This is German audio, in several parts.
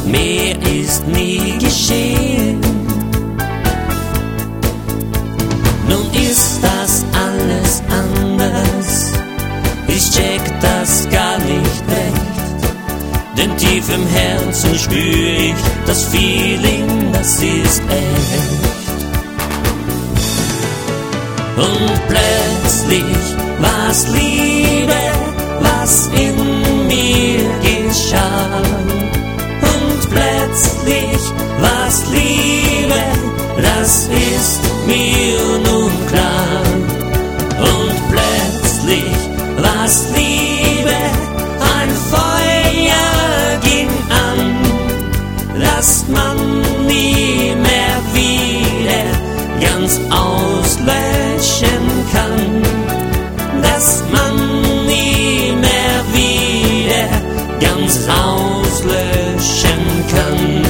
mehr ist nie geschehen. Nun ist das alles anders, ich check das gar nicht recht, denn tief im Herzen spür ich das Feeling, das ist echt. Und plötzlich war's Liebe, was in mir geschah. Und plötzlich war's Liebe, das ist mir nun klar. Und plötzlich war's Liebe, ein Feuer ging an, das man nie mehr wieder ganz auslöschen kann, das man nie mehr wieder ganz auslöschen kann.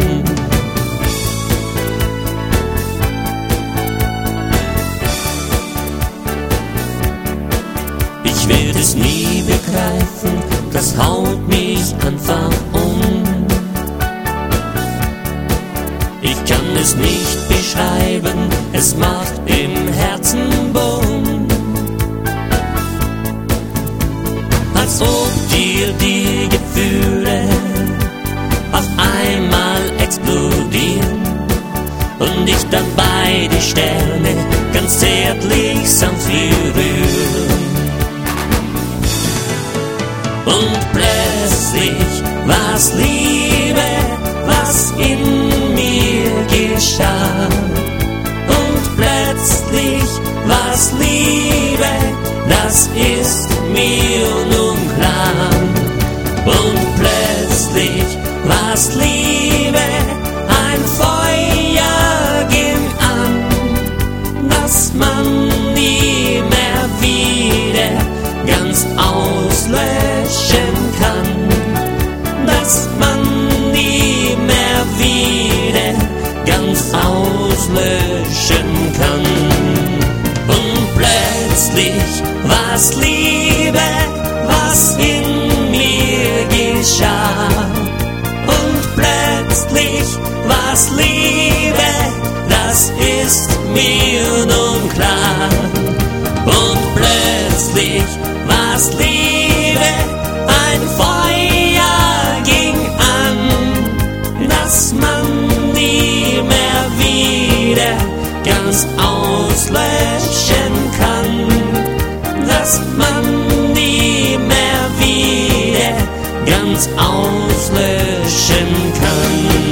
Ich werde es nie begreifen, das haut mich einfach um. Ich kann es nicht beschreiben, es macht im Herzen Bumm. Als ob dir die Gefühle auf einmal explodieren und ich dabei die Sterne ganz zärtlich sanft berühren. Und plötzlich war's Liebe, was in mir geschah. Und plötzlich war's Liebe, das ist mir nun klar. Und plötzlich war's Liebe, ein Feuer ging an, das man nie mehr wieder ganz auslöschen kann, das man nie mehr wieder ganz auslöschen kann. Und plötzlich war's Liebe, was in mir geschah. Und plötzlich war's Liebe, das ist mir nun klar. Und plötzlich war's Liebe, ein Feuer ging an, das man nie mehr wieder ganz auslöschen kann, das man nie mehr wieder ganz auslöschen kann.